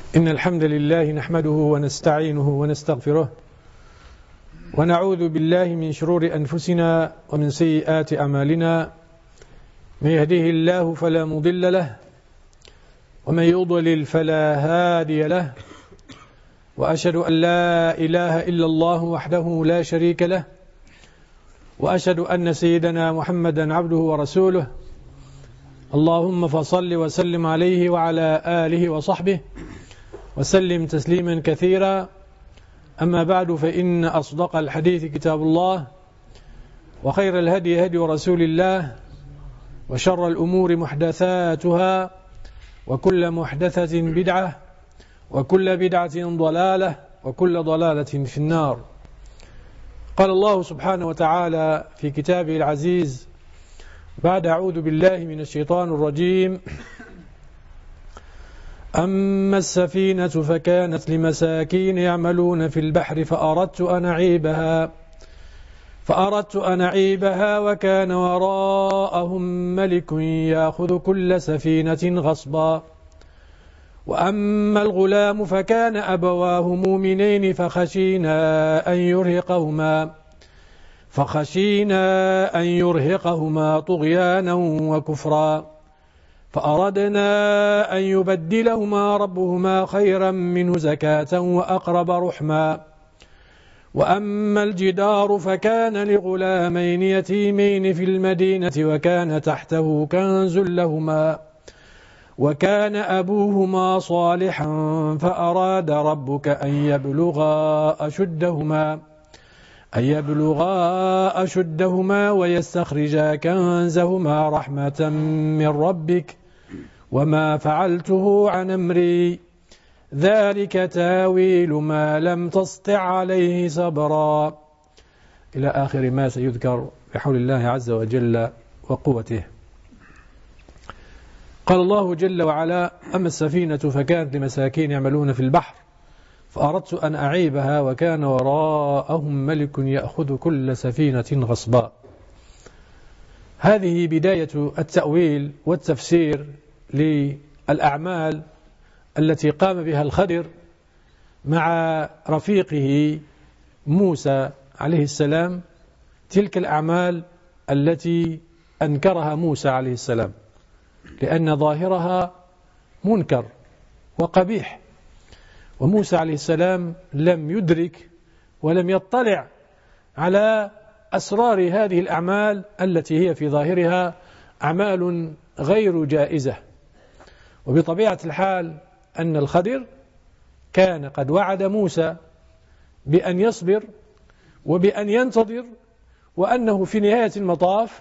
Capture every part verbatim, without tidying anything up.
إن الحمد لله نحمده ونستعينه ونستغفره ونعوذ بالله من شرور أنفسنا ومن سيئات أعمالنا. من يهده الله فلا مضل له ومن يضلل فلا هادي له، وأشهد أن لا إله إلا الله وحده لا شريك له، وأشهد أن سيدنا محمدا عبده ورسوله. اللهم فصل وسلم عليه وعلى آله وصحبه وسلم تسليما كثيرا. أما بعد، فإن أصدق الحديث كتاب الله، وخير الهدي هدي رسول الله، وشر الأمور محدثاتها، وكل محدثة بدعة، وكل بدعة ضلالة، وكل ضلالة في النار. قال الله سبحانه وتعالى في كتابه العزيز بعد أعوذ بالله من الشيطان الرجيم: أما السفينة فكانت لمساكين يعملون في البحر فأردت أن أعيبها فأردت أن أعيبها وكان وراءهم ملك يأخذ كل سفينة غصبا. وأما الغلام فكان أبواه مؤمنين فخشينا أن يرهقهما فخشينا أن يرهقهما طغيانا وكفرا، فأردنا أن يبدلهما ربهما خيرا منه زكاة وأقرب رحما. وأما الجدار فكان لغلامين يتيمين في المدينة وكان تحته كنز لهما وكان أبوهما صالحا فأراد ربك أن يبلغا أشدهما أن يبلغا أشدهما ويستخرجا كنزهما رحمة من ربك وما فعلته عن أمري ذلك تاويل ما لم تسطع عليه صبرا، إلى آخر ما سيذكر بحول الله عز وجل وقوته. قال الله جل وعلا: أما السفينة فكانت لمساكين يعملون في البحر فأردت أن أعيبها وكان وراءهم ملك يأخذ كل سفينة غصبا. هذه بداية التأويل والتفسير للأعمال التي قام بها الخضر مع رفيقه موسى عليه السلام، تلك الأعمال التي أنكرها موسى عليه السلام لأن ظاهرها منكر وقبيح، وموسى عليه السلام لم يدرك ولم يطلع على أسرار هذه الأعمال التي هي في ظاهرها أعمال غير جائزة. وبطبيعة الحال أن الخضر كان قد وعد موسى بأن يصبر وبأن ينتظر، وأنه في نهاية المطاف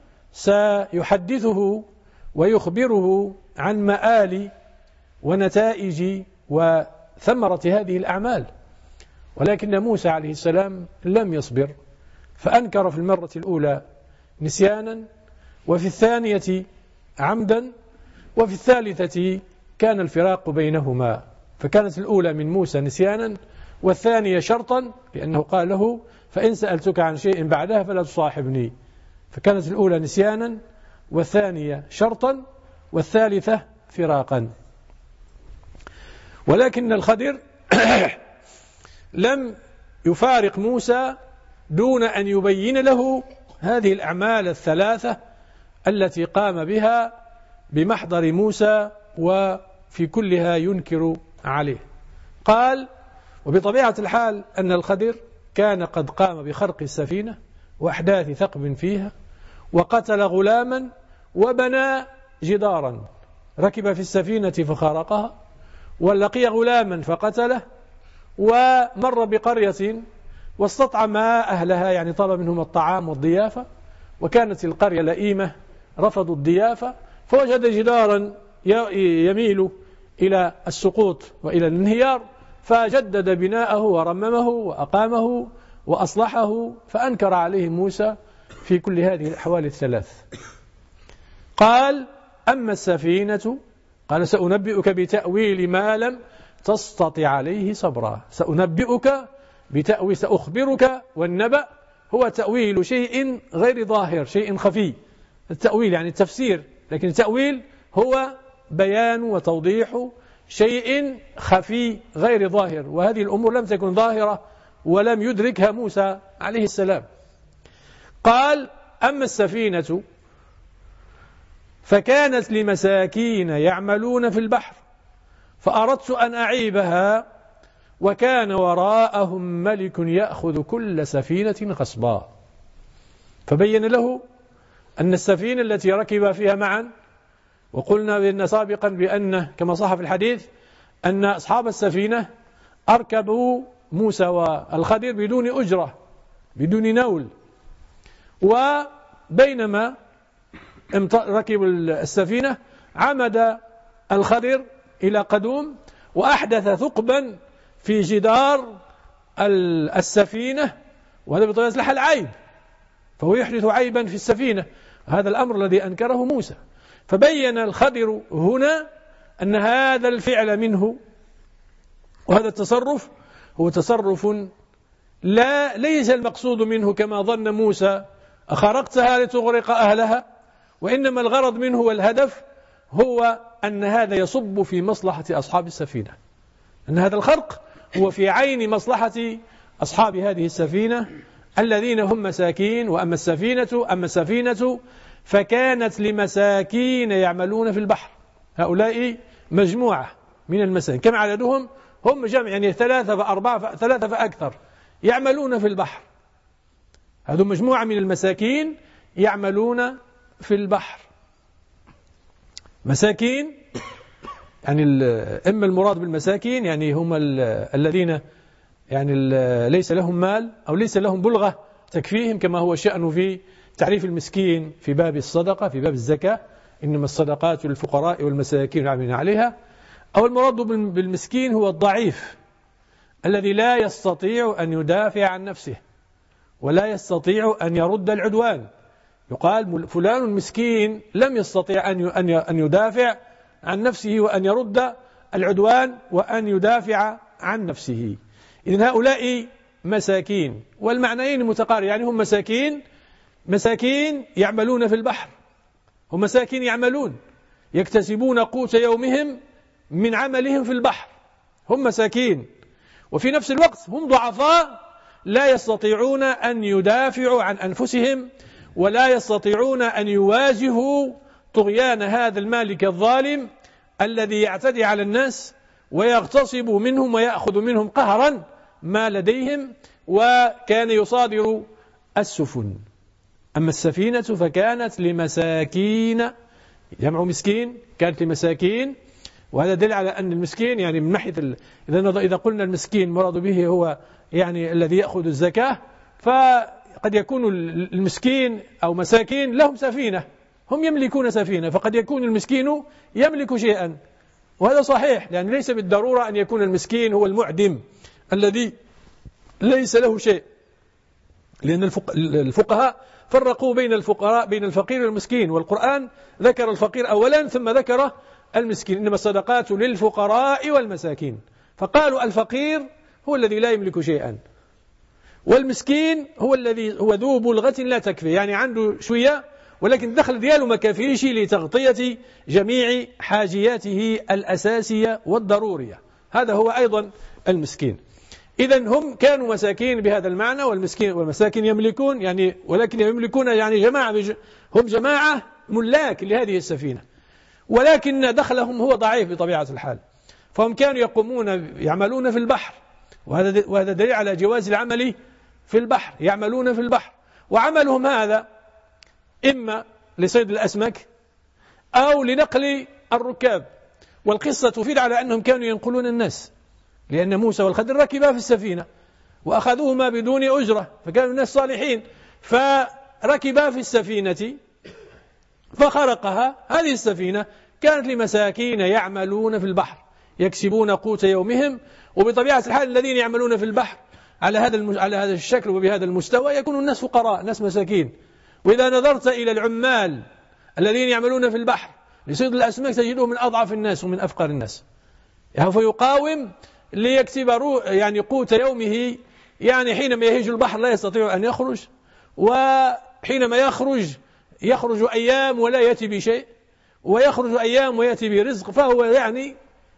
سيحدثه ويخبره عن مآل ونتائج وثمرة هذه الأعمال. ولكن موسى عليه السلام لم يصبر، فأنكر في المرة الأولى نسيانا، وفي الثانية عمدا، وفي الثالثة كان الفراق بينهما، فكانت الأولى من موسى نسيانا والثانية شرطا، لأنه قال له: فإن سألتك عن شيء بعدها فلا تصاحبني. فكانت الأولى نسيانا والثانية شرطا والثالثة فراقا. ولكن الخضر لم يفارق موسى دون أن يبين له هذه الأعمال الثلاثة التي قام بها بمحضر موسى وفي كلها ينكر عليه. قال: وبطبيعة الحال أن الخضر كان قد قام بخرق السفينة وأحداث ثقب فيها، وقتل غلاما وبنى جدارا، ركب في السفينة فخرقها، ولقي غلاما فقتله، ومر بقرية واستطعم أهلها، يعني طلب منهم الطعام والضيافة، وكانت القرية لئيمة رفضوا الضيافة، فوجد جدارا يميل إلى السقوط وإلى الانهيار، فجدد بناءه ورممه وأقامه وأصلحه، فأنكر عليه موسى في كل هذه الأحوال الثلاث. قال: أما السفينة قال: سأنبئك بتأويل ما لم تستطع عليه صبرا. سأنبئك بتأويل، سأخبرك، والنبأ هو تأويل شيء غير ظاهر، شيء خفي. التأويل يعني التفسير، لكن التأويل هو بيان وتوضيح شيء خفي غير ظاهر، وهذه الأمور لم تكن ظاهرة ولم يدركها موسى عليه السلام. قال: أما السفينة فكانت لمساكين يعملون في البحر فأردت أن أعيبها وكان وراءهم ملك يأخذ كل سفينة غصبا. فبين له أن السفينة التي ركب فيها معا، وقلنا بأن سابقا بأنه كما صح في الحديث أن أصحاب السفينة أركبوا موسى والخضر بدون أجرة بدون نول، وبينما ركبوا السفينة عمد الخضر إلى قدوم وأحدث ثقبا في جدار السفينة، وهذا بطبيعة الحال عيب، فهو يحدث عيبا في السفينة. هذا الأمر الذي أنكره موسى. فبين الخضر هنا أن هذا الفعل منه وهذا التصرف هو تصرف لا ليس المقصود منه كما ظن موسى أخرقتها لتغرق أهلها، وإنما الغرض منه والهدف هو أن هذا يصب في مصلحة أصحاب السفينة، أن هذا الخرق هو في عين مصلحة أصحاب هذه السفينة الذين هم مساكين. وأما السفينة أما السفينة فكانت لمساكين يعملون في البحر. هؤلاء مجموعة من المساكين، كم عددهم؟ هم جمع يعني ثلاثة فأربعة ثلاثة فأكثر يعملون في البحر. هذو مجموعة من المساكين يعملون في البحر. مساكين يعني إما المراد بالمساكين يعني هم الذين يعني ليس لهم مال أو ليس لهم بلغة تكفيهم، كما هو الشأن في تعريف المسكين في باب الصدقة في باب الزكاة، إنما الصدقات للفقراء والمساكين العاملين عليها. أو المراد بالمسكين هو الضعيف الذي لا يستطيع أن يدافع عن نفسه ولا يستطيع أن يرد العدوان. يقال فلان مسكين لم يستطيع أن يدافع عن نفسه وأن يرد العدوان وأن يدافع عن نفسه. إذن هؤلاء مساكين، والمعنيين متقارب، يعني هم مساكين مساكين يعملون في البحر، هم مساكين يعملون يكتسبون قوت يومهم من عملهم في البحر، هم مساكين، وفي نفس الوقت هم ضعفاء لا يستطيعون أن يدافعوا عن أنفسهم ولا يستطيعون أن يواجهوا طغيان هذا المالك الظالم الذي يعتدي على الناس ويغتصب منهم ويأخذ منهم قهرا ما لديهم، وكان يصادر السفن. أما السفينة فكانت لمساكين، جمع مسكين، كانت لمساكين، وهذا دل على أن المسكين يعني من ناحية ال... إذا قلنا المسكين مراد به هو يعني الذي يأخذ الزكاة، فقد يكون المسكين أو مساكين لهم سفينة، هم يملكون سفينة، فقد يكون المسكين يملك شيئا، وهذا صحيح، لأن ليس بالضرورة أن يكون المسكين هو المعدم الذي ليس له شيء، لأن الفقهاء فرقوا بين الفقراء بين الفقير والمسكين، والقرآن ذكر الفقير أولا ثم ذكر المسكين، إنما الصدقات للفقراء والمساكين، فقالوا الفقير هو الذي لا يملك شيئا، والمسكين هو الذي هو ذو بلغة لا تكفي، يعني عنده شوية ولكن الدخل دياله ما كافيش لتغطية جميع حاجياته الأساسية والضرورية، هذا هو أيضا المسكين. إذن هم كانوا مساكين بهذا المعنى، والمسكين والمساكين يملكون يعني ولكن يملكون يعني جماعة هم جماعة ملاك لهذه السفينة، ولكن دخلهم هو ضعيف بطبيعة الحال، فهم كانوا يقومون يعملون في البحر، وهذا وهذا دليل على جواز العمل في البحر، يعملون في البحر، وعملهم هذا إما لصيد الأسماك أو لنقل الركاب. والقصة تفيد على أنهم كانوا ينقلون الناس، لأن موسى والخضر ركبا في السفينة وأخذوهما بدون أجرة، فكانوا الناس صالحين، فركبا في السفينة فخرقها. هذه السفينة كانت لمساكين يعملون في البحر يكسبون قوت يومهم، وبطبيعة الحال الذين يعملون في البحر على هذا على هذا الشكل وبهذا المستوى يكون الناس فقراء، ناس مساكين. وإذا نظرت إلى العمال الذين يعملون في البحر لصيد الأسماك تجده من أضعف الناس ومن أفقر الناس، يعني فيقاوم ليكسب يعني قوت يومه، يعني حينما يهيج البحر لا يستطيع أن يخرج، وحينما يخرج يخرج أيام ولا يأتي بشيء، ويخرج أيام ويأتي برزق، فهو يعني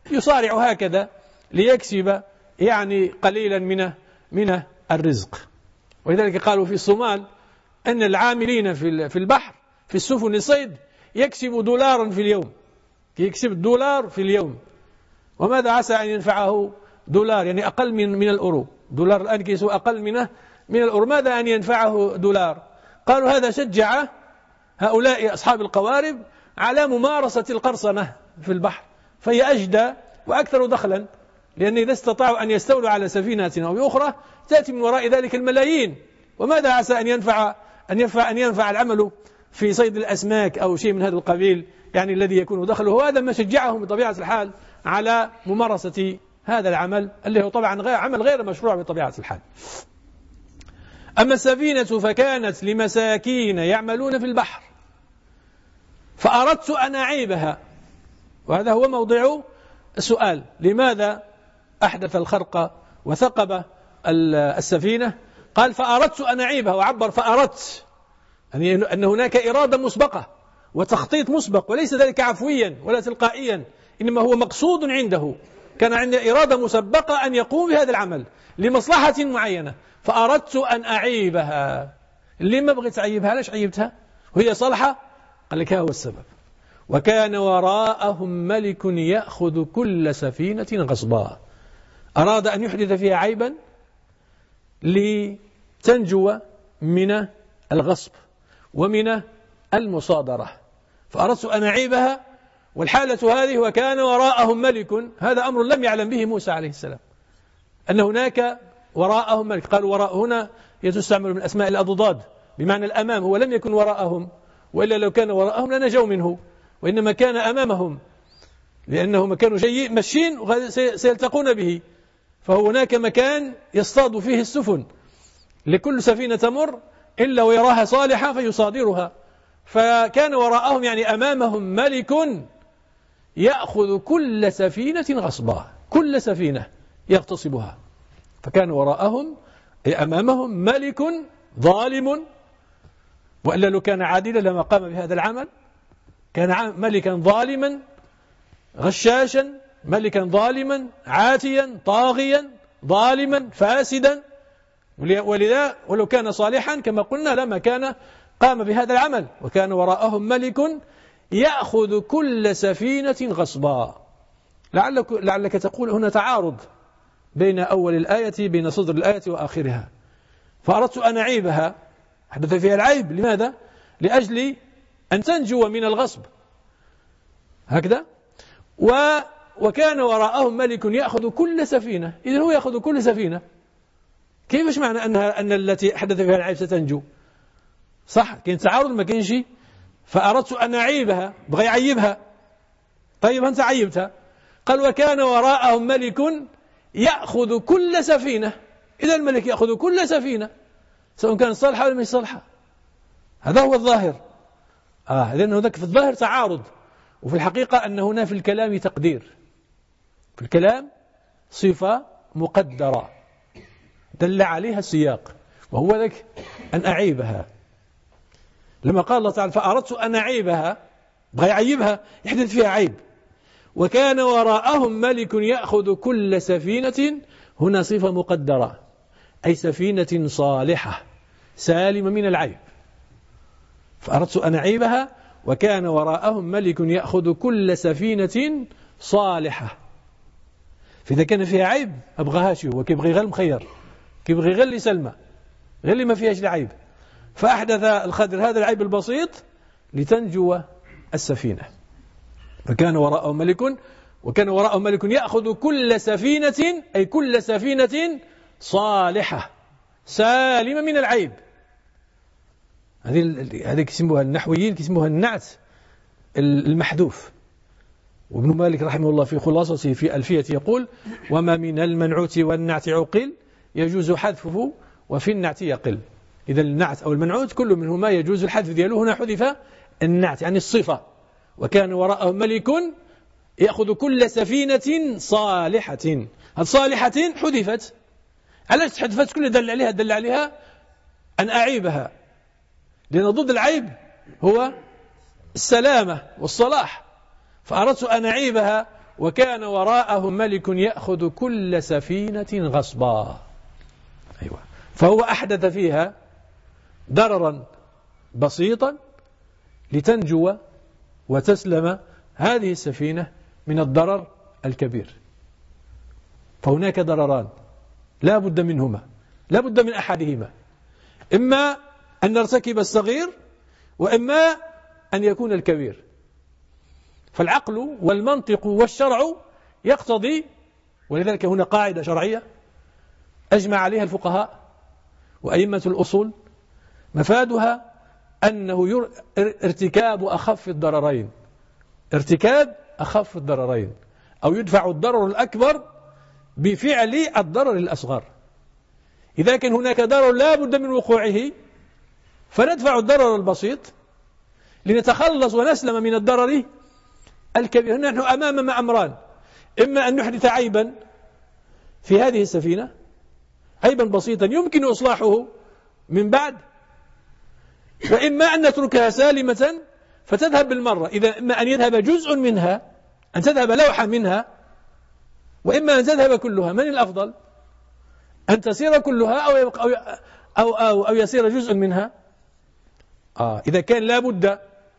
يصارع هكذا ليكسب يعني قليلا من من الرزق. ولذلك قالوا في الصومال أن العاملين في البحر في السفن الصيد يكسب دولارا في اليوم، يكسب دولار في اليوم. وماذا عسى أن ينفعه دولار؟ يعني أقل من من الأورو. دولار الآن كيسو أقل منه من الأورو. ماذا أن ينفعه دولار؟ قالوا هذا شجع هؤلاء أصحاب القوارب على ممارسة القرصنة في البحر، فهي أجدى وأكثر دخلا، لأن إذا استطاعوا أن يستولوا على سفينة أو أخرى تأتي من وراء ذلك الملايين. وماذا عسى أن ينفع أن ينفع أن ينفع العمل في صيد الأسماك أو شيء من هذا القبيل، يعني الذي يكون دخله. هذا ما شجعهم بطبيعة الحال على ممارسة هذا العمل، اللي هو طبعا غير عمل غير مشروع بطبيعة الحال. أما السفينة فكانت لمساكين يعملون في البحر فأردت أن أعيبها. وهذا هو موضع السؤال، لماذا أحدث الخرق وثقب السفينة؟ قال فأردت أن أعيبها، وعبر فأردت، يعني أن هناك إرادة مسبقة وتخطيط مسبق، وليس ذلك عفويا ولا تلقائيا، إنما هو مقصود عنده، كان عنده إرادة مسبقة أن يقوم بهذا العمل لمصلحة معينة. فأردت أن أعيبها. لما بغيت أعيبها؟ ليش عيبتها وهي صالحة؟ قال لك هو السبب. وكان وراءهم ملك يأخذ كل سفينة غصبا. أراد أن يحدث فيها عيبا لتنجو من الغصب ومن المصادرة. فأردت أن أعيبها، والحالة هذه وكان وراءهم ملك، هذا أمر لم يعلم به موسى عليه السلام، أن هناك وراءهم ملك. قالوا وراء هنا يستعمل من أسماء الأضداد بمعنى الأمام، هو لم يكن وراءهم، وإلا لو كان وراءهم لنجوا منه، وإنما كان أمامهم، لأنهم كانوا جاي ماشيين سيلتقون به، فهناك مكان يصطاد فيه السفن، لكل سفينة تمر إلا ويراها صالحة فيصادرها. فكان وراءهم يعني أمامهم ملك يأخذ كل سفينة غصبا، كل سفينة يغتصبها. فكان وراءهم أي أمامهم ملك ظالم، وإلا لو كان عادلا لما قام بهذا العمل. كان ملكا ظالما غشاشا، ملكا ظالما عاتيا طاغيا ظالما فاسدا، ولذا ولو كان صالحا كما قلنا لما كان قام بهذا العمل. وكان وراءهم ملك يأخذ كل سفينة غصبا. لعلك, لعلك تقول هنا تعارض بين أول الآية، بين صدر الآية وآخرها. فأردت أن أعيبها، حدث فيها العيب. لماذا؟ لأجل أن تنجو من الغصب، هكذا. و وكان وراءهم ملك يأخذ كل سفينة. إذن هو يأخذ كل سفينة، كيف معنى أنها أن التي حدث فيها العيب ستنجو؟ صح، كان تعارض ما كانش. فأردت أن أعيبها، بغي يعيبها. طيب أنت عيبتها. قال وكان وراءهم ملك يأخذ كل سفينة. إذا الملك يأخذ كل سفينة سواء كانت صالحة ولا مش صالحة، هذا هو الظاهر. آه لأنه ذاك في الظاهر تعارض، وفي الحقيقة أن هنا في الكلام تقدير، في الكلام صفة مقدرة دل عليها السياق، وهو ذلك أن أعيبها. لما قال الله تعالى فأردت أن أعيبها، بغى يعيبها يحدث فيها عيب. وكان وراءهم ملك يأخذ كل سفينة، هنا صفة مقدرة، أي سفينة صالحة سالمة من العيب. فأردت أن أعيبها وكان وراءهم ملك يأخذ كل سفينة صالحة. فإذا كان فيها عيب أبغاهاش، هو كيبغي غير مخير، كيبغي غير اللي سلمة، غير اللي ما فيهاش العيب. فأحدث الخضر هذا العيب البسيط لتنجو السفينة. فكان وراءهم ملك وكان وراءهم ملك يأخذ كل سفينة، أي كل سفينة صالحة سالمة من العيب. هذه هذه كيسموها النحويين كيسموها النعت المحذوف. وابن مالك رحمه الله في خلاصته في ألفية يقول وما من المنعوت والنعت عقل يجوز حذفه وفي النعت يقل. إذا النعت أو المنعوت كل منهما يجوز الحذف دياله، هنا حذف النعت يعني الصفة. وكان وراءهم ملك يأخذ كل سفينة صالحة. الصالحة حذفت، علاش حذفت؟ كل دل عليها دل عليها أن أعيبها، لأن ضد العيب هو السلامة والصلاح. فأردت أن أعيبها وكان وراءهم ملك يأخذ كل سفينة غصبا. أيوة. فهو أحدث فيها ضررا بسيطا لتنجو وتسلم هذه السفينة من الضرر الكبير. فهناك ضرران لا بد منهما، لا بد من أحدهما، إما أن نرتكب الصغير وإما أن يكون الكبير. فالعقل والمنطق والشرع يقتضي، ولذلك هنا قاعدة شرعية أجمع عليها الفقهاء وأئمة الأصول، مفادها أنه ارتكاب أخف الضررين، ارتكاب أخف الضررين، أو يدفع الضرر الأكبر بفعل الضرر الأصغر. إذا كان هناك ضرر لا بد من وقوعه فندفع الضرر البسيط لنتخلص ونسلم من الضرر الكبير. نحن أمام أمران، إما أن نحدث عيبا في هذه السفينة، عيبا بسيطا يمكن إصلاحه من بعد، وإما أن نتركها سالمة فتذهب بالمرة. إذا إما أن يذهب جزء منها، أن تذهب لوحة منها، وإما أن تذهب كلها. من الأفضل؟ أن تسير كلها أو أو أو, أو, أو يسير جزء منها. آه إذا كان لا بد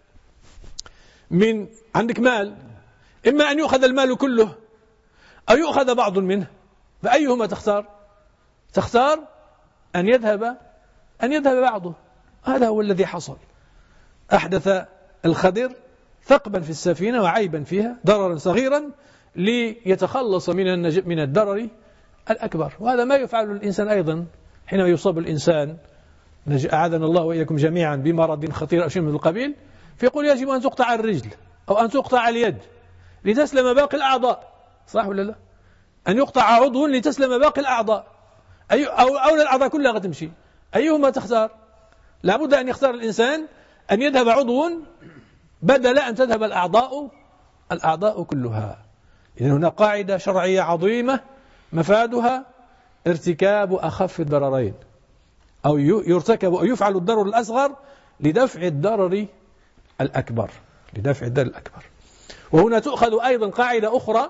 من عندك مال، إما أن يؤخذ المال كله أو يؤخذ بعض منه، فأيهما تختار؟ تختار أن يذهب أن يذهب بعضه. هذا هو الذي حصل. أحدث الخضر ثقبا في السفينة وعيبا فيها، ضررا صغيرا ليتخلص من من الضرر الأكبر. وهذا ما يفعل الإنسان أيضا حينما يصاب الإنسان، أعاذنا الله وإياكم جميعا، بمرض خطير أو شيء من القبيل، فيقول يجب أن تقطع الرجل أو أن تقطع اليد لتسلم باقي الأعضاء. صح ولا لا؟ أن يقطع عضو لتسلم باقي الأعضاء، أي أو أو الأعضاء كلها تمشي. أيهما تختار؟ لابد أن يختار الإنسان أن يذهب عضو بدل أن تذهب الأعضاء الأعضاء كلها. إذن هنا قاعدة شرعية عظيمة مفادها ارتكاب أخف الضررين، أو يرتكب أو يفعل الضرر الأصغر لدفع الضرر الأكبر، لدفع الضرر الأكبر. وهنا تؤخذ أيضا قاعدة أخرى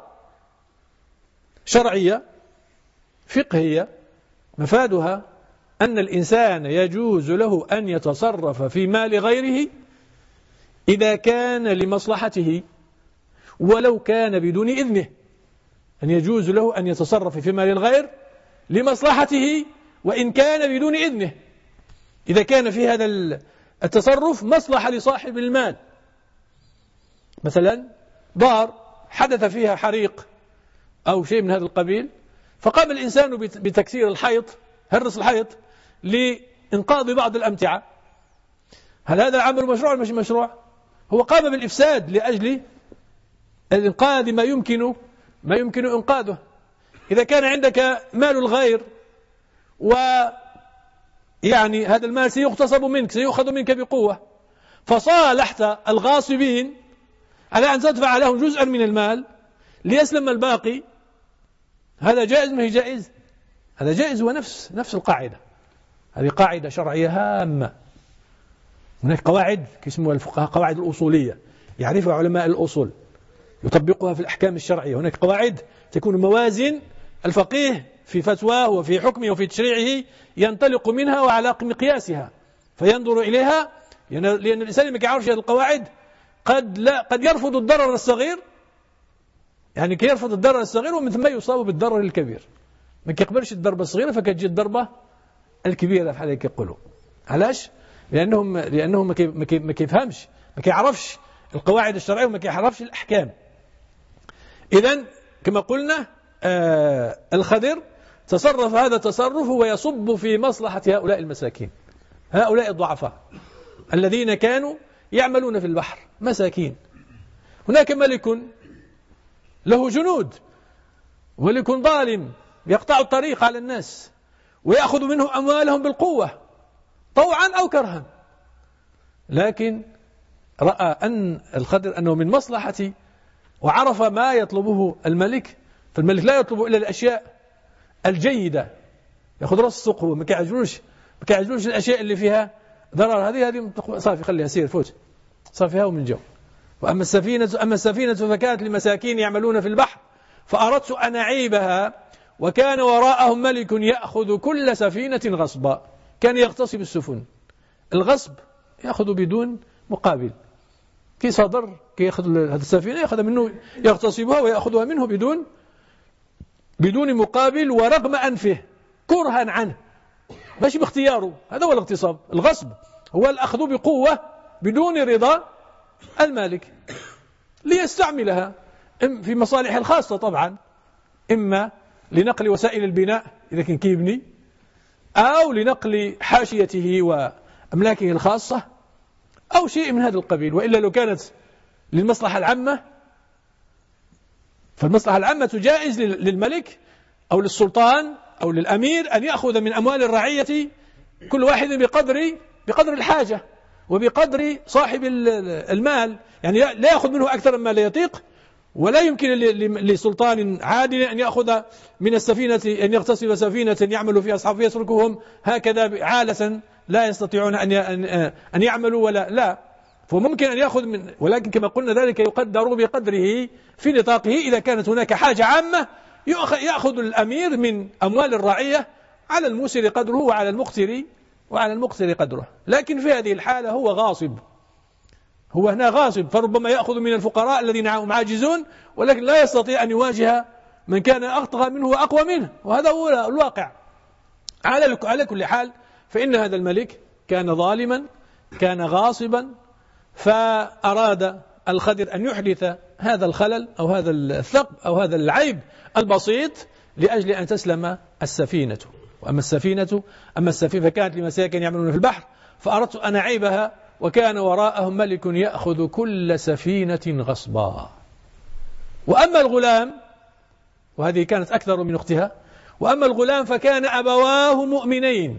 شرعية فقهية مفادها أن الإنسان يجوز له أن يتصرف في مال غيره إذا كان لمصلحته ولو كان بدون إذنه. أن يجوز له أن يتصرف في مال الغير لمصلحته وإن كان بدون إذنه، إذا كان في هذا التصرف مصلحة لصاحب المال. مثلا دار حدث فيها حريق أو شيء من هذا القبيل، فقام الإنسان بتكسير الحيط، هرس الحيط لإنقاذ بعض الأمتعة. هل هذا العمل مشروع مش مشروع؟ هو قام بالإفساد لأجل الإنقاذ ما يمكن ما يمكن إنقاذه. إذا كان عندك مال الغير ويعني هذا المال سيغتصب منك، سيؤخذ منك بقوة، فصالحت الغاصبين على أن تدفع لهم جزءا من المال ليسلم الباقي، هذا جائز ما هي جائز؟ هذا جائز. ونفس نفس القاعدة، هذه قاعدة شرعية هامة. هناك قواعد يسموها الفقهاء قواعد الأصولية، يعرفها علماء الأصول يطبقها في الأحكام الشرعية. هناك قواعد تكون موازين، الفقيه في فتواه وفي حكمه وفي تشريعه ينطلق منها وعلى مقياسها فينظر إليها، لأن الإنسان ما يعرفش هذه القواعد قد لا قد يرفض الضرر الصغير، يعني كي يرفض الضرر الصغير ومن ثم يصاب بالضرر الكبير. ما كيقبلش الضربة الصغيرة فكتجي الضربة الكبيرة بحال هيك يقولوا. علاش؟ لأنهم لأنهم ما كيفهمش، ما كيعرفش القواعد الشرعية وما كيعرفش الأحكام. إذن كما قلنا آه الخضر تصرف هذا التصرف ويصب في مصلحة هؤلاء المساكين، هؤلاء الضعفاء الذين كانوا يعملون في البحر، مساكين. هناك ملك له جنود، ملك ظالم يقطع الطريق على الناس ويأخذ منهم أموالهم بالقوة طوعا أو كرها، لكن رأى أن الخضر أنه من مصلحته وعرف ما يطلبه الملك. فالملك لا يطلب إلا الأشياء الجيدة، يأخذ رأس الصقر وما كيعجلوش ما كيعجلوش الأشياء اللي فيها ضرر. هذه هذه صافي خليها سير فوت صافيها ومن جو وأما السفينة, أما السفينة فكانت لمساكين يعملون في البحر فأردت أن أعيبها وكان وراءهم ملك يأخذ كل سفينة غصبا. كان يغتصب السفن. الغصب يأخذ بدون مقابل، كي صدر كي يأخذ هذه السفينة يأخذ منه، يغتصبها ويأخذها منه بدون بدون مقابل ورغم أنفه كرها عنه، ماشي باختياره. هذا هو الاغتصاب. الغصب هو الأخذ بقوة بدون رضا المالك ليستعملها في مصالح الخاصة طبعا، إما لنقل وسائل البناء إذا كان كيبني، أو لنقل حاشيته وأملاكه الخاصة أو شيء من هذا القبيل. وإلا لو كانت للمصلحة العامة فالمصلحة العامة جائز للملك أو للسلطان أو للأمير أن يأخذ من أموال الرعية كل واحد بقدر بقدر الحاجة وبقدر صاحب المال، يعني لا يأخذ منه أكثر مما لا يطيق. ولا يمكن لسلطان عادل أن يأخذ من السفينة، أن يغتصب سفينة يعمل فيها أصحاب يتركهم هكذا عالة لا يستطيعون أن أن يعملوا ولا لا. فممكن أن يأخذ من، ولكن كما قلنا ذلك يقدر بقدره في نطاقه. إذا كانت هناك حاجة عامة يأخذ الأمير من أموال الرعية على الموسر قدره وعلى المقتر وعلى المقتر قدره. لكن في هذه الحالة هو غاصب، هو هنا غاصب، فربما يأخذ من الفقراء الذين هم عاجزون ولكن لا يستطيع أن يواجه من كان أطغى منه وأقوى منه، وهذا هو الواقع. على على كل حال فإن هذا الملك كان ظالما، كان غاصبا، فأراد الخضر أن يحدث هذا الخلل أو هذا الثقب أو هذا العيب البسيط لأجل أن تسلم السفينة. وأما السفينة أما السفينة فكانت لمساكن يعملون في البحر فأردت أن أعيبها وكان وراءهم ملك يأخذ كل سفينة غصبا. وأما الغلام، وهذه كانت أكثر من أختها، وأما الغلام فكان أبواه مؤمنين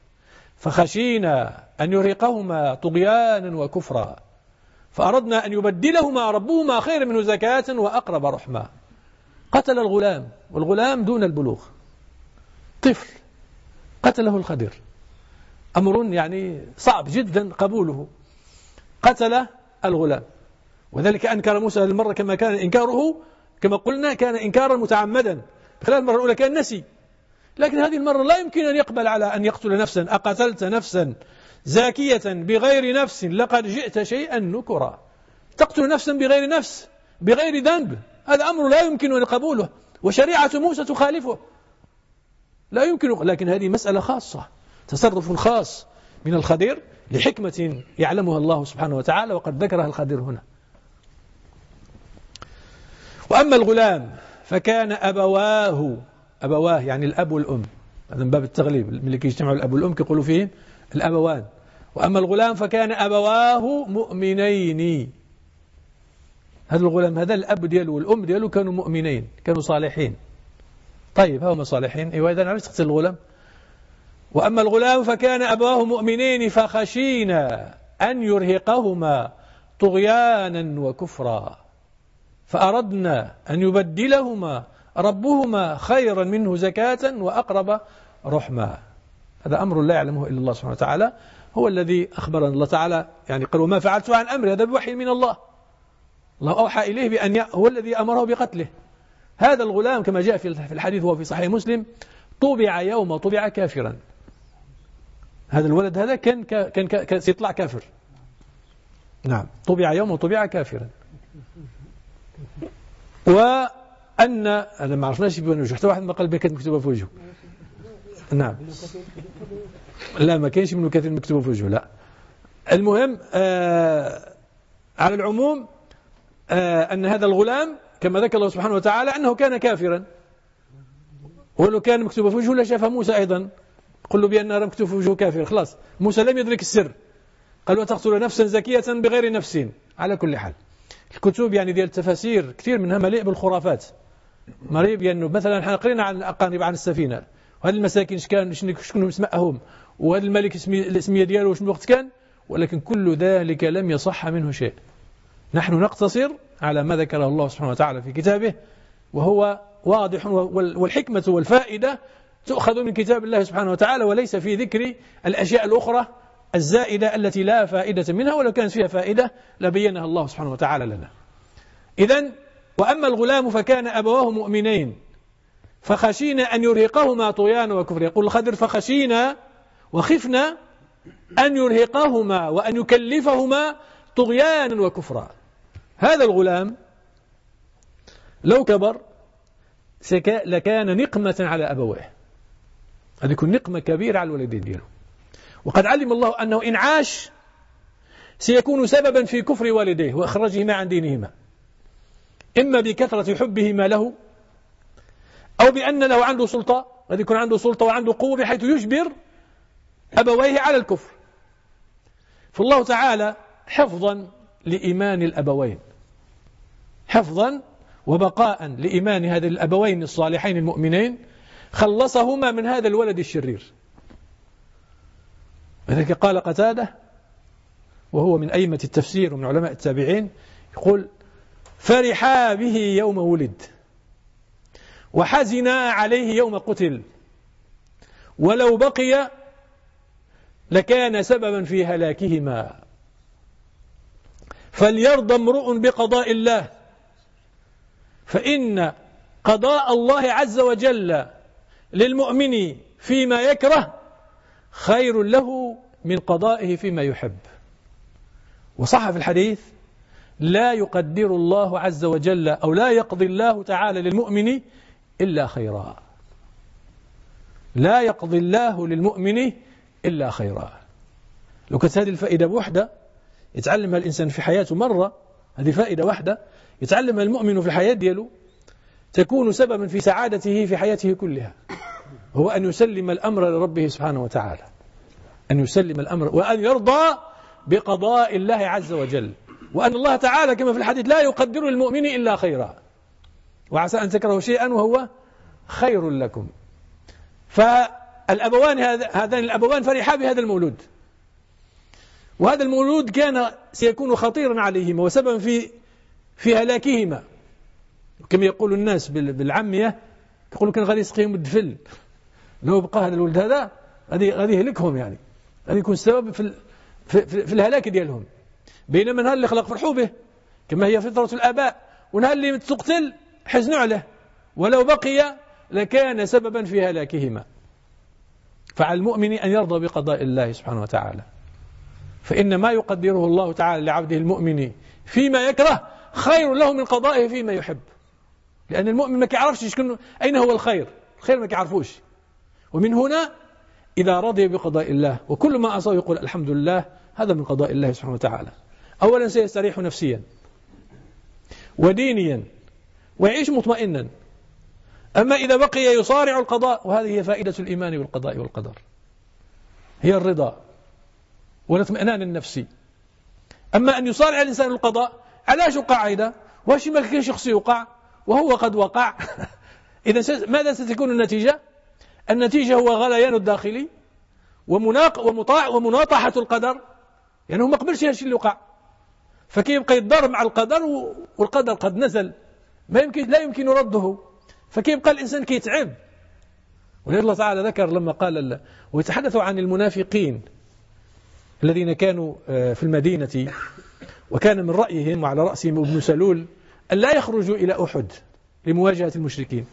فخشينا أن يرهقهما طغيانا وكفرا فأردنا أن يبدلهما ربهما خيرا منه زكاة وأقرب رحما. قتل الغلام، والغلام دون البلوغ، طفل قتله الخضر، أمر يعني صعب جدا قبوله. قتل الغلام، وذلك أنكر موسى هذه المرة كما كان إنكاره كما قلنا كان إنكارا متعمدا. خلال المرة الأولى كان نسي، لكن هذه المرة لا يمكن أن يقبل على أن يقتل نفسا. أقتلت نفسا زاكية بغير نفس لقد جئت شيئا نكرا. تقتل نفسا بغير نفس بغير ذنب، هذا أمر لا يمكن أن قبوله، وشريعة موسى تخالفه، لا يمكن. لكن هذه مسألة خاصة، تصرف خاص من الخضر لحكمة يعلمها الله سبحانه وتعالى، وقد ذكرها الخضر هنا. وأما الغلام فكان أبواه، أبواه يعني الأب والأم، هذا من باب التغليب، اللي يجتمعوا الأب والأم يقولوا فيهم الأبوان. وأما الغلام فكان أبواه مؤمنين. هذا الغلام هذا الأب دياله والأم دياله كانوا مؤمنين، كانوا صالحين. طيب هم صالحين، أيوة، إذا عرفت تقتل الغلام. وأما الغلام فكان أبواه مؤمنين فخشينا أن يرهقهما طغيانا وكفرا فأردنا أن يبدلهما ربهما خيرا منه زكاة وأقرب رحما. هذا أمر لا يعلمه إلا الله سبحانه وتعالى، هو الذي أخبرنا الله تعالى، يعني قال وما فعلت عن أمري، هذا بوحي من الله، الله أوحى إليه بأن ي... هو الذي أمره بقتله. هذا الغلام كما جاء في الحديث هو في صحيح مسلم طبع يوم طبع كافرا. هذا الولد هذا كان كان كان سيطلع كافر. نعم، طبع يوم طبع كافرا. وأن أنا ما عرفناش بين وجهه، حتى واحد ما قال كانت مكتوبة في وجهه. نعم، لا ما كانش منه كثير مكتوبة في وجهه، لا. المهم آه على العموم آه أن هذا الغلام كما ذكر الله سبحانه وتعالى أنه كان كافرا، ولو كان مكتوبة في وجهه لشافها موسى أيضا، قل له بأن مكتوب في وجهه كافر، خلاص. موسى لم يدرك السر، قال وتقتل نفسا زكية بغير نفس. على كل حال الكتب يعني ديال التفاسير كثير منها مليء بالخرافات، مريب، لأنه يعني مثلا احنا قرينا عن الأقانب عن السفينة، وهذه المساكين شكان شكون اسمائهم، وهذا الملك اسمي الاسمية دياله وشنو وقت كان، ولكن كل ذلك لم يصح منه شيء. نحن نقتصر على ما ذكره الله سبحانه وتعالى في كتابه، وهو واضح، والحكمة والفائدة تؤخذ من كتاب الله سبحانه وتعالى، وليس في ذكر الأشياء الأخرى الزائدة التي لا فائدة منها، ولو كانت فيها فائدة لبينها الله سبحانه وتعالى لنا. إذن وأما الغلام فكان أبواه مؤمنين فخشينا أن يرهقهما طغيانا وكفرا. يقول الخضر فخشينا وخفنا أن يرهقهما وأن يكلفهما طغيانا وكفرا. هذا الغلام لو كبر لكان نقمة على أبويه، هذه يكون نقمة كبيرة على الولدين دينه. وقد علم الله أنه إن عاش سيكون سببا في كفر والديه وإخراجهما عن دينهما، إما بكثرة حبهما له، أو بأن له عنده سلطة، قد يكون عنده سلطة وعنده قوة بحيث يجبر أبويه على الكفر. فالله تعالى حفظا لإيمان الأبوين، حفظا وبقاء لإيمان هذه الأبوين الصالحين المؤمنين، خلصهما من هذا الولد الشرير. لذلك قال قتادة وهو من أئمة التفسير ومن علماء التابعين، يقول فرحا به يوم ولد وحزنا عليه يوم قتل، ولو بقي لكان سببا في هلاكهما. فليرضى امرؤ بقضاء الله، فإن قضاء الله عز وجل للمؤمن فيما يكره خير له من قضائه فيما يحب. وصح في الحديث لا يقدر الله عز وجل أو لا يقضي الله تعالى للمؤمن إلا خيرا، لا يقضي الله للمؤمن إلا خيرا. لو كانت هذه الفائدة بوحدة يتعلمها الإنسان في حياته مرة، هذه فائدة واحدة يتعلمها المؤمن في الحياة دياله تكون سببا في سعادته في حياته كلها، هو أن يسلم الأمر لربه سبحانه وتعالى، أن يسلم الأمر وأن يرضى بقضاء الله عز وجل، وأن الله تعالى كما في الحديث لا يقدر للمؤمن إلا خيرا، وعسى أن تكرهوا شيئا وهو خير لكم. فالأبوان هذان الأبوان فرحا بهذا المولود، وهذا المولود كان سيكون خطيرا عليهما وسببا في في هلاكهما، كما يقول الناس بالعامية، يقولوا كان غادي يسقيهم الدفل، لو بقى هذا الولد هذا غادي غادي يهلكهم، يعني غادي يكون السبب في في, في, في الهلاك ديالهم. بينما النهار اللي خلق فرحوا به كما هي فطرة الآباء، ونهار اللي تقتل حزنوا عليه، ولو بقي لكان سببا في هلاكهما. فعلى المؤمن أن يرضى بقضاء الله سبحانه وتعالى، فإن ما يقدره الله تعالى لعبده المؤمن فيما يكره خير له من قضائه فيما يحب، لأن المؤمن ما كيعرفش شكون أين هو الخير، الخير ما كيعرفوش. ومن هنا إذا رضي بقضاء الله وكل ما أصاب يقول الحمد لله، هذا من قضاء الله سبحانه وتعالى. أولا سيستريح نفسيا ودينيا ويعيش مطمئنا. أما إذا بقي يصارع القضاء، وهذه هي فائدة الإيمان بالقضاء والقدر، هي الرضا والاطمئنان النفسي. أما أن يصارع الإنسان القضاء، علاش وقع هذا واش ما كاين شخص يوقع وهو قد وقع إذا ماذا ستكون النتيجة؟ النتيجة هو غليان الداخلي ومناق ومطاع ومناطحة القدر، يعني هو ما قبلش هالشيء اللي وقع، فكيبقى يتضارب مع القدر، والقدر قد نزل ما يمكن لا يمكن رده، فكيبقى الإنسان كيتعب. ولذلك الله تعالى ذكر لما قال ويتحدثوا عن المنافقين الذين كانوا في المدينة، وكان من رأيهم وعلى رأسهم ابن سلول أن لا يخرجوا إلى أحد لمواجهة المشركين.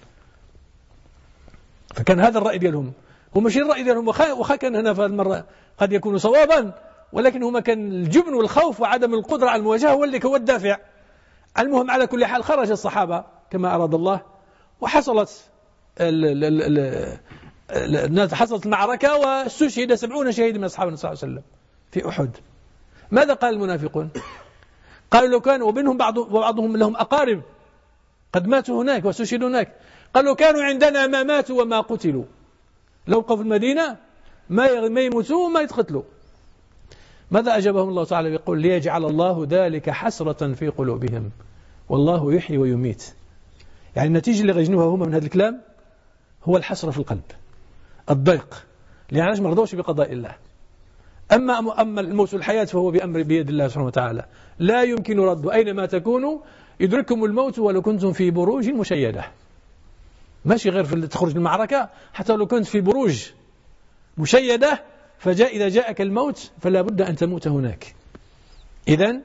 فكان هذا الرأي ديالهم، هو ماشي الرأي ديالهم، وخا كان هنا في المرة قد يكون صوابا، ولكن هما كان الجبن والخوف وعدم القدرة على المواجهة هو اللي هو الدافع. المهم على كل حال خرج الصحابة كما أراد الله، وحصلت ال ال ال حصلت المعركة، واستشهد سبعون شهيدا من أصحاب النبي صلى الله عليه وسلم في أحد. ماذا قال المنافقون؟ قالوا لو كانوا، وبينهم بعض وبعضهم لهم أقارب قد ماتوا هناك واستشهدوا هناك، قالوا كانوا عندنا ما ماتوا وما قتلوا، لو بقوا في المدينة ما ما يموتوا وما يتقتلوا. ماذا أجابهم الله تعالى؟ يقول ليجعل الله ذلك حسرة في قلوبهم والله يحيي ويميت. يعني النتيجة اللي غيجنوها هم من هذا الكلام هو الحسرة في القلب، الضيق، لأنهم ما رضوش بقضاء الله. أما أما الموت والحياة فهو بأمر بيد الله سبحانه وتعالى، لا يمكن رده، أينما تكونوا يدرككم الموت ولو كنتم في بروج مشيدة. ماشي غير في تخرج المعركة، حتى لو كنت في بروج مشيدة فجاء إذا جاءك الموت فلا بد أن تموت هناك. إذن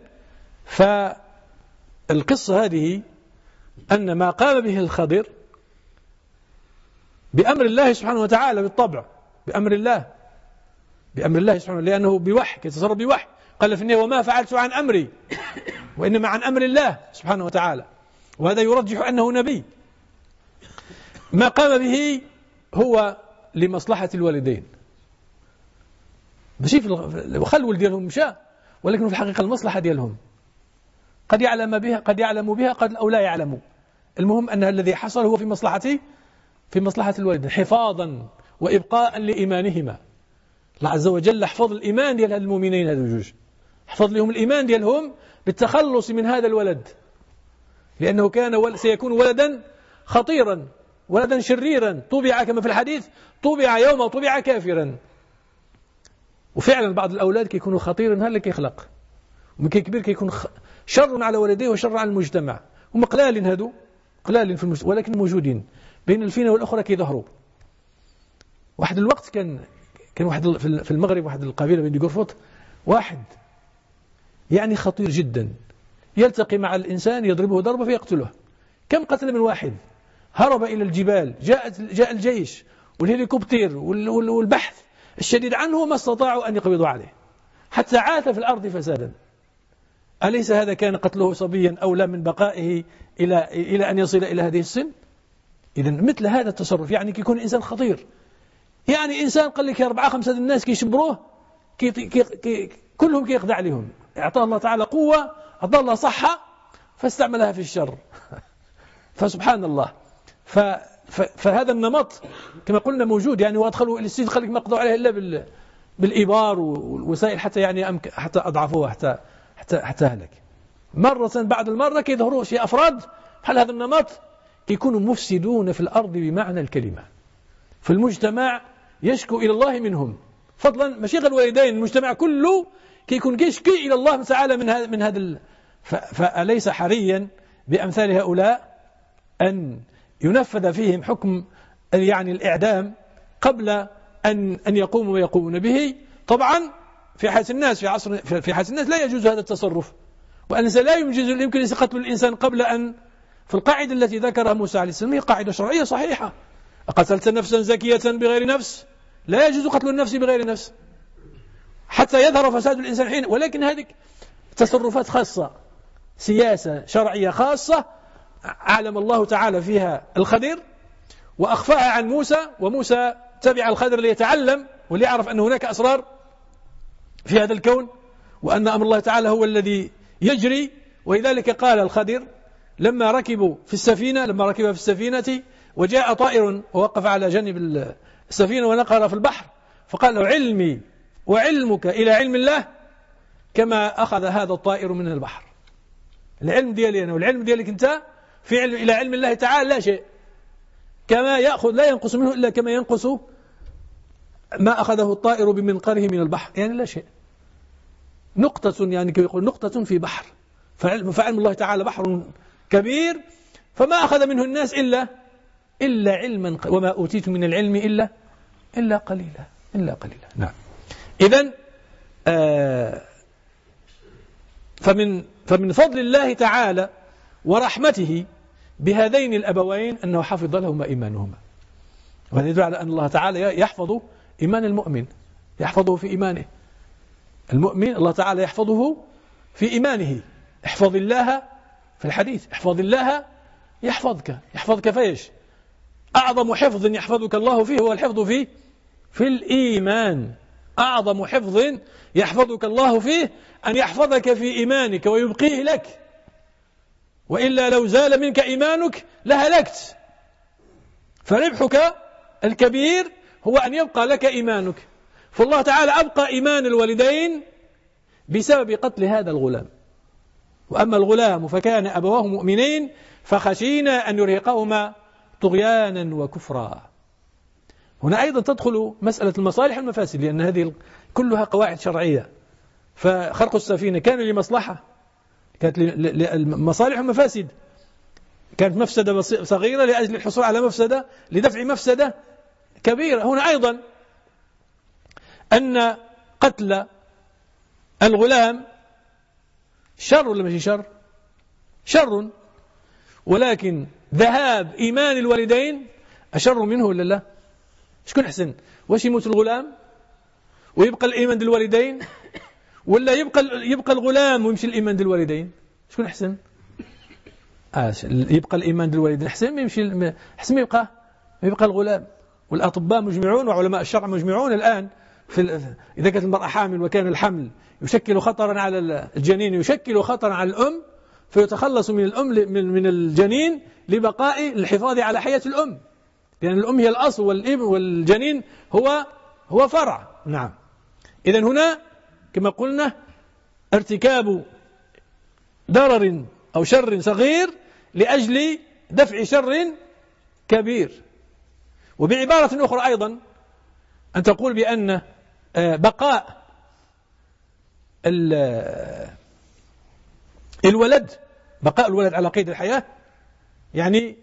فالقصة هذه أن ما قام به الخضر بأمر الله سبحانه وتعالى بالطبع، بأمر الله بأمر الله سبحانه، لأنه بوحي يتصرف بوحي، قال في النهاية وما فعلت عن أمري وإنما عن أمر الله سبحانه وتعالى، وهذا يرجح أنه نبي. ما قام به هو لمصلحة الوالدين، ماشي خل الولد ديالهم مشى، ولكن في الحقيقة المصلحة ديالهم قد يعلم بها قد يعلم بها قد أو لا يعلم. المهم أن الذي حصل هو في مصلحة في مصلحة الوالدين، حفاظا وإبقاء لإيمانهما. الله عز وجل احفظ الإيمان ديال هاد المؤمنين هذو الجوج، احفظ لهم الإيمان ديالهم بالتخلص من هذا الولد، لأنه كان ول... سيكون ولدا خطيرا، ولدا شريرا، طبع كما في الحديث طبع يوم طبع كافرا. وفعلا بعض الأولاد كيكونوا خطيرا، هذا اللي كيخلق، ومن كبير كيكون خ... شر على والديه وشر على المجتمع. هم قلال هادو، قلال في المجتمع، ولكن موجودين بين الفينة والأخرى كيظهروا. واحد الوقت كان كان واحد في المغرب، واحد القبيلة بين قرفوط، واحد يعني خطير جدا، يلتقي مع الإنسان يضربه ضربة فيقتله. كم قتل من واحد؟ هرب إلى الجبال، جاءت جاء الجيش والهليكوبتر والبحث الشديد عنه، ما استطاعوا أن يقبضوا عليه حتى عاث في الأرض فسادا. أليس هذا كان قتله صبيا أولى من بقائه إلى إلى أن يصل إلى هذه السن؟ إذن مثل هذا التصرف يعني كيكون إنسان خطير، يعني إنسان قال لك أربعة خمسة الناس كيشبروه كي كي كي كلهم كيقضي عليهم. أعطاه الله تعالى قوة، أعطاه الله صحة، فاستعملها في الشر. فسبحان الله. ف فهذا النمط كما قلنا موجود يعني، وأدخلوا إلى السجن، خليك ما قضوا عليه إلا بال بالإبار والوسائل حتى يعني حتى أضعفوه حتى حتى حتى هلك. مرة بعد المرة كيظهروا شيء أفراد بحال هذا النمط كيكونوا مفسدون في الأرض بمعنى الكلمة، في المجتمع يشكو إلى الله منهم، فضلا ماشي غير الوالدين، المجتمع كله كيكون يشكي إلى الله تعالى من هذا من هذا ال... ف... فأليس حريا بأمثال هؤلاء أن ينفذ فيهم حكم يعني الإعدام قبل أن أن يقوموا ويقومون به؟ طبعا في حياة الناس في عصر في حياة الناس لا يجوز هذا التصرف، وأن لا يمجز يمكن قتل الإنسان قبل أن. في القاعدة التي ذكرها موسى عليه السلام هي قاعدة شرعية صحيحة، أقتلت نفسا زكية بغير نفس، لا يجوز قتل النفس بغير نفس حتى يظهر فساد الإنسان حين. ولكن هذه تصرفات خاصة، سياسة شرعية خاصة أعلم الله تعالى فيها الخضر وأخفاها عن موسى، وموسى تبع الخضر ليتعلم وليعرف أن هناك أسرار في هذا الكون، وأن أمر الله تعالى هو الذي يجري. ولذلك قال الخضر لما ركبوا في السفينة لما ركبوا في السفينة وجاء طائر ووقف على جانب السفينة ونقر في البحر، فقال له علمي وعلمك إلى علم الله كما أخذ هذا الطائر من البحر. العلم ديالي أنا والعلم ديالك أنت في علم إلى علم الله تعالى لا شيء، كما يأخذ لا ينقص منه إلا كما ينقص ما أخذه الطائر بمنقره من البحر، يعني لا شيء، نقطة يعني كما يقول نقطة في بحر. فعلم, فعلم الله تعالى بحر كبير، فما أخذ منه الناس إلا إلا علما، وما أوتيت من العلم إلا إلا قليلا إلا قليلا. نعم. إذن آه فمن فمن فضل الله تعالى ورحمته بهذين الأبوين أنه حفظ لهما إيمانهما، وهذا يدل على أن الله تعالى يحفظ إيمان المؤمن، يحفظه في إيمانه. المؤمن الله تعالى يحفظه في إيمانه. احفظ الله في الحديث، احفظ الله يحفظك، يحفظك فيش؟ أعظم حفظ يحفظك الله فيه هو الحفظ فيه في الإيمان. أعظم حفظ يحفظك الله فيه أن يحفظك في إيمانك ويبقيه لك، وإلا لو زال منك إيمانك لهلكت. فربحك الكبير هو أن يبقى لك إيمانك. فالله تعالى أبقى إيمان الوالدين بسبب قتل هذا الغلام. وأما الغلام فكان أبواه مؤمنين فخشينا أن يرهقهما طغيانا وكفرا. هنا أيضا تدخل مسألة المصالح والمفاسد، لأن هذه كلها قواعد شرعية. فخرق السفينة كان لمصلحة، كانت لمصالح ومفاسد، كانت مفسدة صغيرة لأجل الحصول على مفسدة، لدفع مفسدة كبيرة. هنا أيضا أن قتل الغلام شر ولا مش شر؟ شر، ولكن ذهاب إيمان الوالدين أشر منه ولا لا؟ شكون أحسن؟ واش يموت الغلام ويبقى الإيمان الوالدين، ولا يبقى يبقى الغلام ويمشي الإيمان الوالدين؟ شكون أحسن؟ آه يبقى الإيمان الوالدين أحسن ما يمشي، أحسن ما يبقى ما يبقى الغلام. والأطباء مجمعون وعلماء الشرع مجمعون الآن في إذا كانت المرأة حامل وكان الحمل يشكل خطرا على الجنين، يشكل خطرا على الأم، فيتخلص من الأم من من الجنين لبقاء الحفاظ على حياة الأم، لأن الأم هي الأصل والابن والجنين هو هو فرع. نعم. إذن هنا كما قلنا ارتكاب ضرر أو شر صغير لأجل دفع شر كبير. وبعبارة أخرى أيضا أن تقول بأن بقاء الولد بقاء الولد على قيد الحياة يعني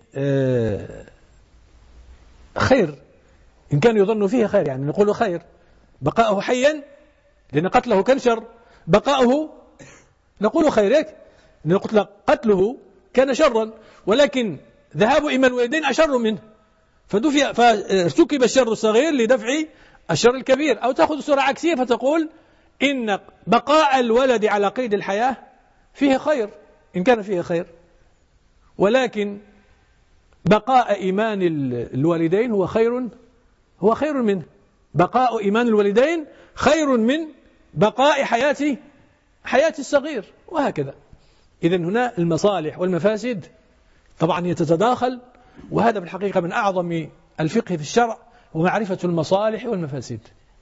خير إن كان يظن فيه خير، يعني نقول خير بقاءه حيا لأن قتله كان شر، بقاؤه نقول خير، نقول قتله كان شرا، ولكن ذهاب إيمان الوالدين أشر منه، فدفع فارتكب الشر الصغير لدفع الشر الكبير. أو تأخذ صورة عكسية فتقول إن بقاء الولد على قيد الحياة فيه خير إن كان فيه خير، ولكن بقاء إيمان الوالدين هو خير هو خير منه، بقاء إيمان الوالدين خير من بقاء حياة حياة الصغير، وهكذا. إذن هنا المصالح والمفاسد طبعا يتتداخل، وهذا بالحقيقة من أعظم الفقه في الشرع ومعرفة المصالح والمفاسد.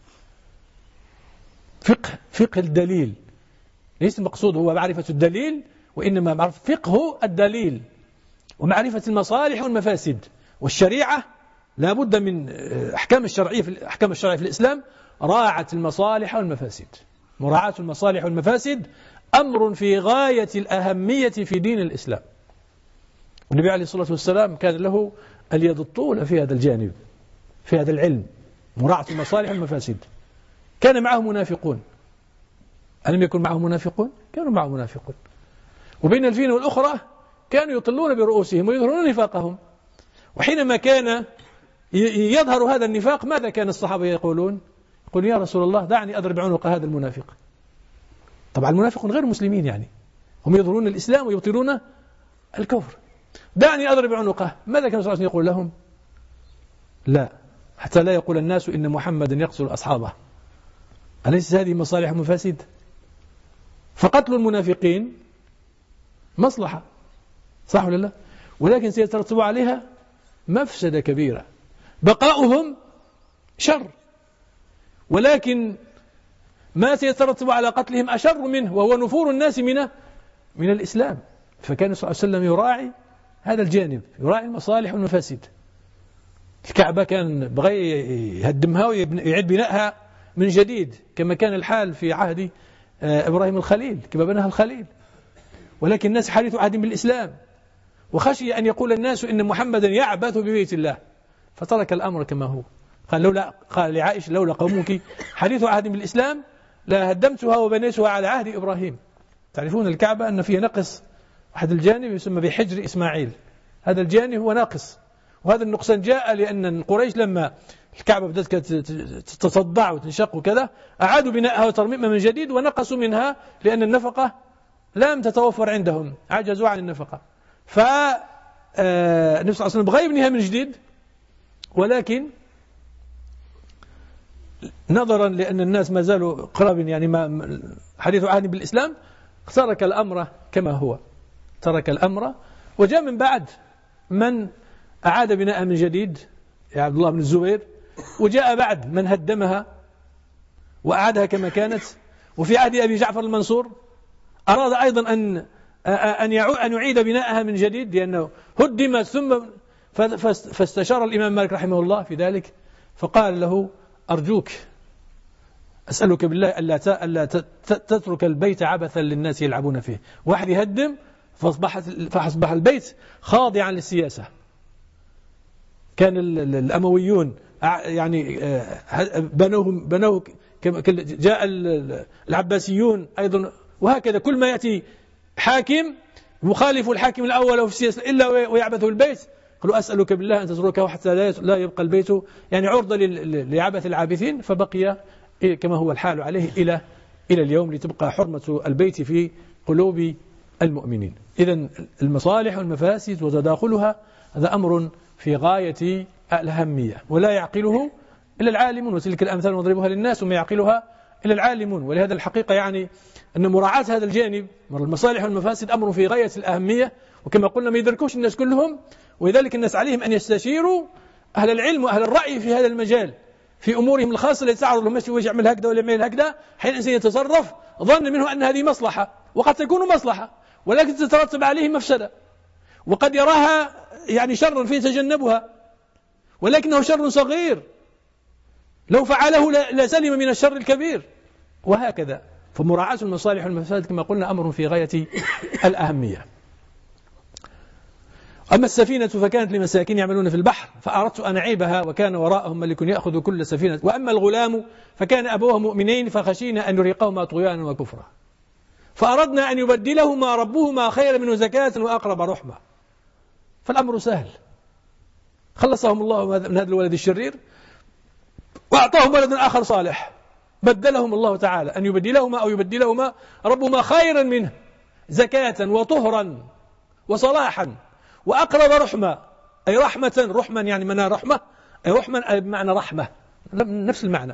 فقه فقه الدليل، ليس المقصود هو معرفة الدليل، وإنما معرفة فقه الدليل ومعرفة المصالح والمفاسد. والشريعة لا بد من أحكام الشرعية في أحكام الشرعية في الإسلام راعت المصالح والمفاسد. مراعاة المصالح والمفاسد أمر في غاية الأهمية في دين الإسلام، والنبي عليه الصلاة والسلام كان له اليد الطولة في هذا الجانب، في هذا العلم، مراعاة المصالح والمفاسد. كان معه منافقون، ألم يكن معه منافقون؟ كانوا معه منافقون، وبين الفين والأخرى كانوا يطلون برؤوسهم ويظهرون نفاقهم. وحينما كان يظهر هذا النفاق ماذا كان الصحابة يقولون؟ يقول يا رسول الله دعني أضرب عنق هذا المنافق. طبعا المنافقون غير مسلمين، يعني هم يظهرون الإسلام ويبطلون الكفر. دعني أضرب عنقه. ماذا كان صلى الله عليه وسلم يقول لهم؟ لا، حتى لا يقول الناس إن محمدا يقتل أصحابه. أليس هذه مصالح ومفاسد؟ فقتل المنافقين مصلحة، صح ولا لا؟ ولكن سيترتب عليها مفسدة كبيرة، بقاؤهم شر، ولكن ما سيترتب على قتلهم أشر منه، وهو نفور الناس من من الإسلام. فكان صلى الله عليه وسلم يراعي هذا الجانب، يراعي المصالح والمفاسد. الكعبة كان بغي يهدمها ويعيد بنائها من جديد، كما كان الحال في عهد إبراهيم الخليل، كما بناها الخليل، ولكن الناس حديث عهد بالإسلام، وخشي أن يقول الناس إن محمدا يعبث ببيت الله، فترك الأمر كما هو. قال لولا قال لعائشة لولا قومك حديث عهد بالإسلام لا هدمتها وبنيتها على عهد إبراهيم. تعرفون الكعبة أن فيها نقص، واحد الجانب يسمى بحجر إسماعيل، هذا الجانب هو ناقص، وهذا النقصان جاء لأن قريش لما الكعبة بدأت تتصدع وتنشق وكذا أعادوا بنائها وترميمها من جديد، ونقصوا منها لأن النفقة لم تتوفر عندهم، عجزوا عن النفقة. فالنبي صلى الله عليه وسلم بغى يبنيها من جديد، ولكن نظرا لأن الناس ما زالوا قراب يعني ما حديث عهد بالإسلام، ترك الأمر كما هو، ترك الأمر. وجاء من بعد من أعاد بناءها من جديد يا عبد الله بن الزبير، وجاء بعد من هدمها وأعادها كما كانت. وفي عهد أبي جعفر المنصور أراد أيضا أن أن يعيد بناءها من جديد، لأنه هدمت ثم فاستشار الإمام مالك رحمه الله في ذلك، فقال له أرجوك أسألك بالله ألا ألا تترك البيت عبثا للناس يلعبون فيه. واحد يهدم فأصبح البيت خاضعا للسياسة. كان الأمويون يعني بنوه بنوه جاء العباسيون أيضا، وهكذا كل ما يأتي حاكم مخالف الحاكم الأول أو في السياسة إلا ويعبث البيت، قالوا أسألك بالله أن تتركه حتى لا يبقى البيت يعني عرضة لعبث العابثين، فبقي كما هو الحال عليه إلى إلى اليوم لتبقى حرمة البيت في قلوب المؤمنين. إذن المصالح والمفاسد وتداخلها هذا أمر في غاية الأهمية، ولا يعقله إلا العالمون، وتلك الأمثال نضربها للناس وما يعقلها إلا العالمون. ولهذا الحقيقة يعني أن مراعاة هذا الجانب من المصالح والمفاسد أمر في غاية الأهمية، وكما قلنا ما يدركوش الناس كلهم، ولذلك الناس عليهم أن يستشيروا أهل العلم وأهل الرأي في هذا المجال في أمورهم الخاصة التي تعرض لهم، ماشي يعمل هكذا ولا يعمل هكذا، حين الإنسان يتصرف ظن منه أن هذه مصلحة، وقد تكون مصلحة ولكن تترتب عليه مفسدة، وقد يراها يعني شرا فيتجنبها، ولكنه شر صغير لو فعله لسلم من الشر الكبير، وهكذا. فمراعاة المصالح والمفاسد كما قلنا أمر في غاية الأهمية. أما السفينة فكانت لمساكين يعملون في البحر فأردت أن أعيبها وكان وراءهم ملك يأخذ كل سفينة، وأما الغلام فكان أبوه مؤمنين فخشينا أن نريقهما طغيانا وكفرا فأردنا أن يبدلهما ربهما خيرا منه زكاة وأقرب رحمة. فالأمر سهل، خلصهم الله من هذا الولد الشرير وأعطاهم ولد آخر صالح، بدلهم الله تعالى أن يبدلهما أو يبدلهما ربهما خيرا منه زكاة وطهرا وصلاحا وأقرب رحمة، أي رحمة رحمة يعني منها رحمة، أي رحمة أي بمعنى رحمة نفس المعنى،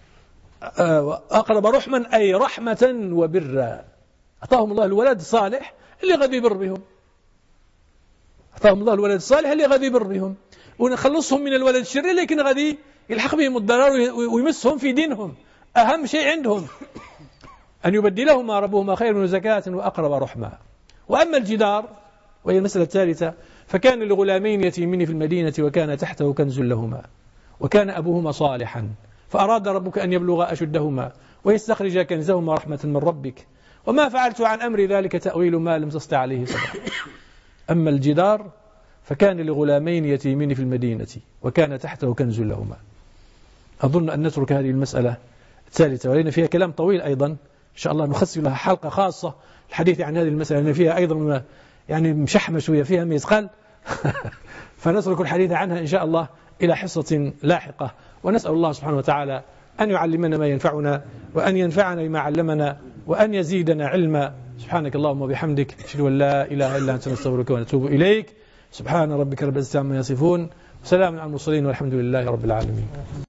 أقرب رحمة أي رحمة وبرا. أعطاهم الله الولد الصالح اللي غادي يبر بهم، أعطاهم الله الولد الصالح اللي غادي يبر بهم، ونخلصهم من الولد الشرير لكن غادي يلحق بهم الضرر ويمسهم في دينهم، أهم شيء عندهم أن يبدلهما ربهما خير من زكاة وأقرب رحمة. وأما الجدار وهي المسألة الثالثة فكان لغلامين يتيمين في المدينة وكان تحته كنز لهما وكان أبوهما صالحا فأراد ربك أن يبلغ أشدهما ويستخرج كنزهما رحمة من ربك وما فعلت عن أمر ذلك تأويل ما لم تستطع عليه صبرا. أما الجدار فكان لغلامين يتيمين في المدينة وكان تحته كنز لهما. أظن أن نترك هذه المسألة الثالثة ولأن فيها كلام طويل أيضا إن شاء الله نخصص لها حلقة خاصة الحديث عن هذه المسألة لأن فيها أيضا يعني مشحمة شوية فيها ميزقال فنترك الحديث عنها إن شاء الله إلى حصة لاحقة. ونسأل الله سبحانه وتعالى أن يعلمنا ما ينفعنا وأن ينفعنا بما علمنا وأن يزيدنا علما. سبحانك اللهم وبحمدك أشهد أن لا إله إلا أنت نستغفرك ونتوب إليك. سبحان ربك رب العزة عما يصفون وسلام على المرسلين والحمد لله رب العالمين.